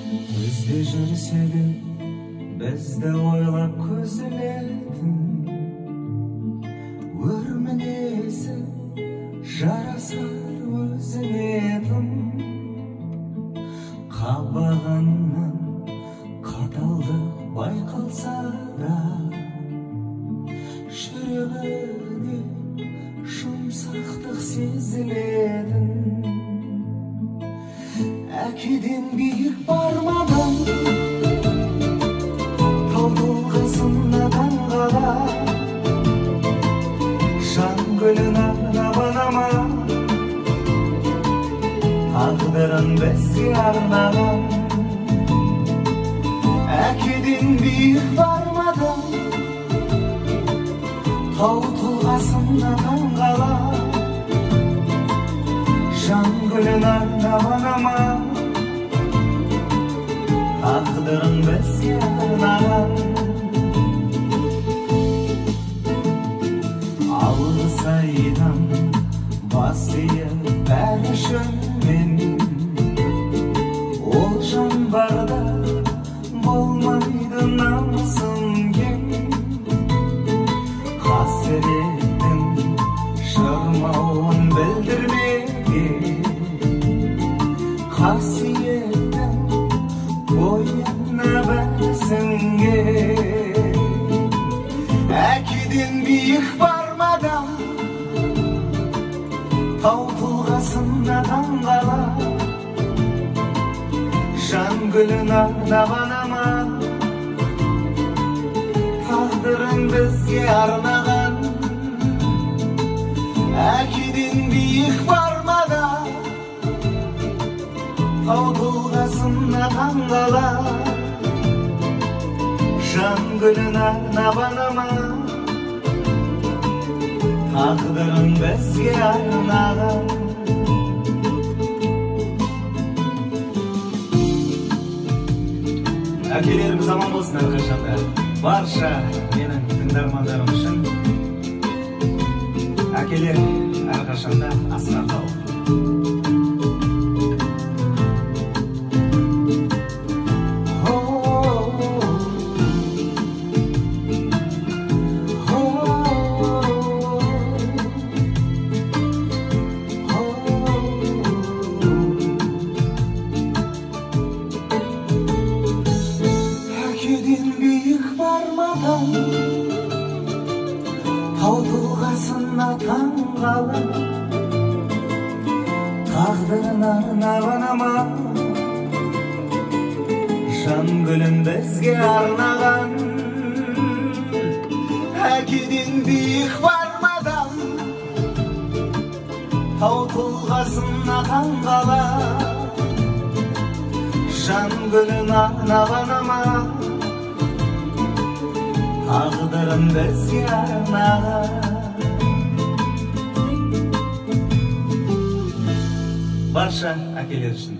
Өзде жүрседе бізді ойлап көзілетін өр мінезі жарасар өзіңе тым. Қабағаннан қаталдық байқалса да жүрегіне жұмсақтық сезілетін. Әкеден биік бармадың, тау тұлғасына таңғала, жан гүлін арнама, тағдырын бізге арнаған. Әкеден биік бармадың, тау тұлғасына таңғала, жан гүлін арнама, тағдырын бізге арнаған. Алғыс айтам бас иіп бәрі үшін мен, ол жан барда болмайды намысым кем. Қасіреттің шырмауын білдірмеге, қасиеттің бойына бәрісіңге. Әкеден биік бармадың, тау тұлғасына таңғала, жан гүлін арнама, тағдырын бізге арнаған. Әкеден биік бармадың, тау тұлғасына таңғала, жан гүлін арнама, тағдырын бізге арнаған. Әкелеріміз аман болсын әрқашанда. Барша менің тыңдармандарым үшін әкелер әрқашанда асқақтау. Тау тұлғасына таңғала, тағдырын арнама, жан гүлін бізге арнаған. Әкеден биік бармадың, тау тұлғасына таңғала, жан гүлін арнама, тағдырын бізге арнаған. Барша әкелер үшін